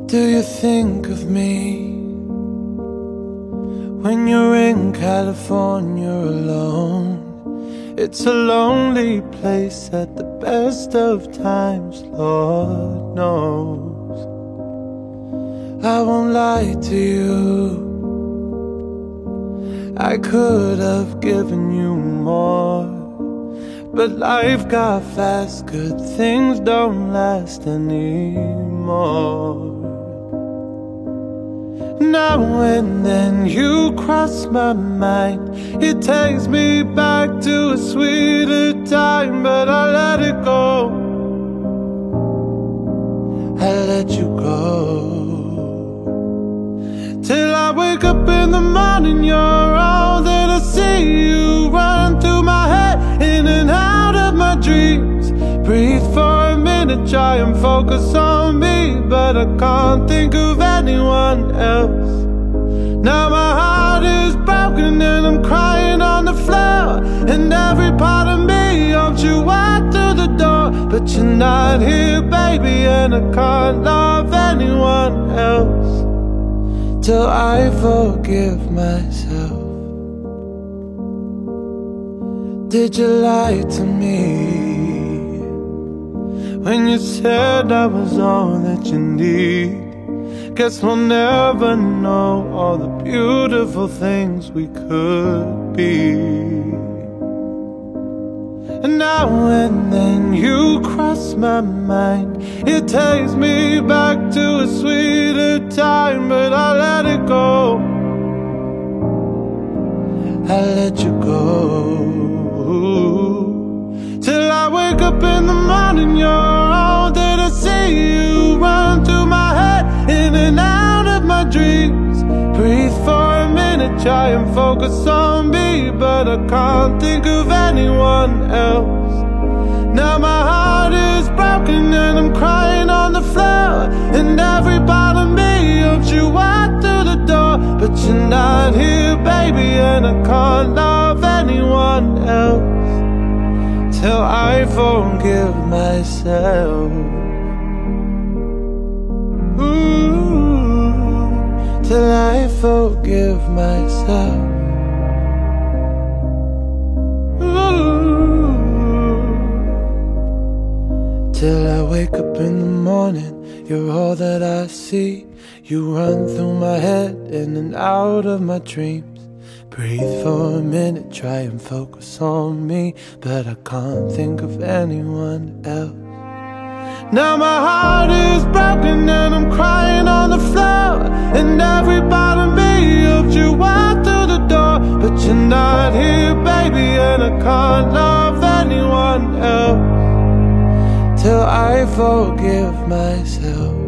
Do you think of me when you're in California alone? It's a lonely place at the best of times, Lord knows. I won't lie to you, I could have given you more, but life got fast, good things don't last anymore. Now and then you cross my mind, it takes me back to a sweeter time, but I let it go, I let you go. Till I wake up in the morning, you're all that I see. You run through my head, in and out of my dreams. Breathe for a minute, try and focus on me, but I can't think of anyone else. Now my heart is broken and I'm crying on the floor, and every part of me hopes you walk through the door, but you're not here, baby, and I can't love anyone else till I forgive myself. Did you lie to me when you said I was all that you need? Guess we'll never know all the beautiful things we could be. And now and then you cross my mind, it takes me back to a sweeter time, but I let it go, I let you go. Till I wake up in the morning, you're all that I see. You run through my head, in and out of my dreams. Breathe for a minute, try and focus on me, but I can't think of anyone else. Now my heart is broken and I'm crying on the floor, and every part of me hopes you walk through the door, but you're not here, baby, and I can't love anyone else till I forgive myself. Ooh, till I forgive myself. Ooh, till I wake up in the morning, you're all that I see. You run through my head, in and out of my dreams. Breathe for a minute, try and focus on me, but I can't think of anyone else. Now my heart is broken and I'm crying on the floor, and every part of me hopes you walk through the door, but you're not here, baby, and I can't love anyone else till I forgive myself.